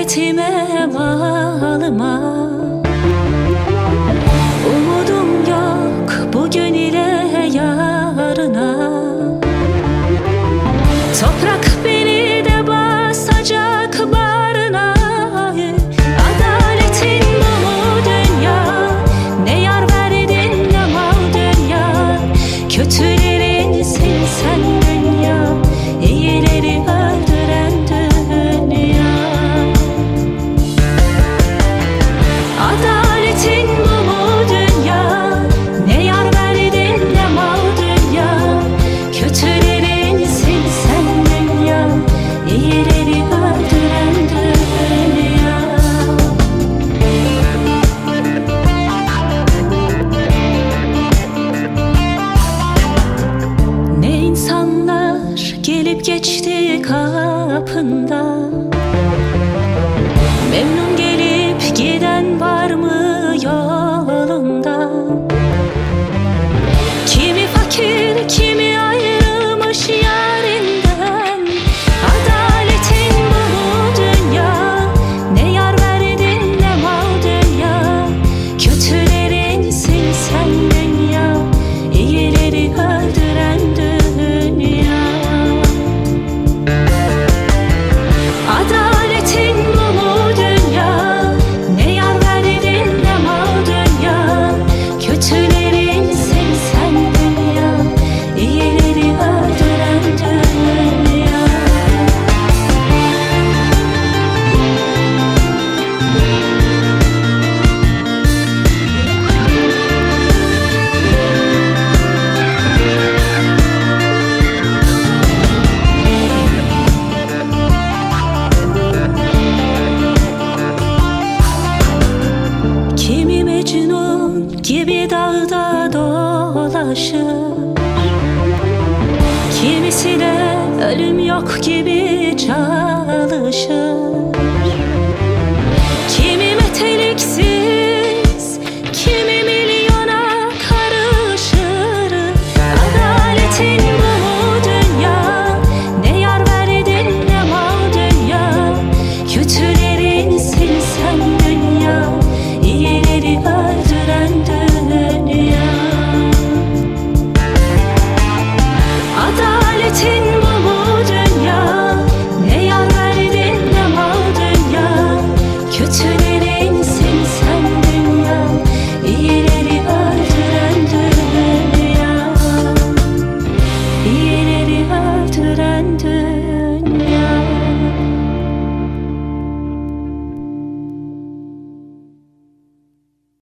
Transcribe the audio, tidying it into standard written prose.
Adaletime bağlıma, umudum yok bugün ile yarına. Toprak beni de basacak bağrına. Adaletin bu mu dünya? Ne yar verdin ne mal dünya. Kötülerinsin sen dünya, iyileri öldüren dünya. Adaletin bu mu dünya? Ne yar verdin ne mal dünya. Kötülerinsin sen dünya, iyileri öldüren dünya. Ne insanlar gelip geçti kapında, memnun gelip giden var mı yolunda? Kimi fakir, kimi ayrılmış yarinden. Adaletin bu mu dünya? Ne yar verdin ne mal dünya. Kötülerinsin sen dünya, iyileri öldüren dünya. Adaletin bu mu dünya? Ne yar verdin ne mal dünya. Kötülerinsin sen dünya, iyileri öldüren dünya. Kimi Mecnun gibi dağda dolaşır, kimisi de ölüm yok gibi çalışır.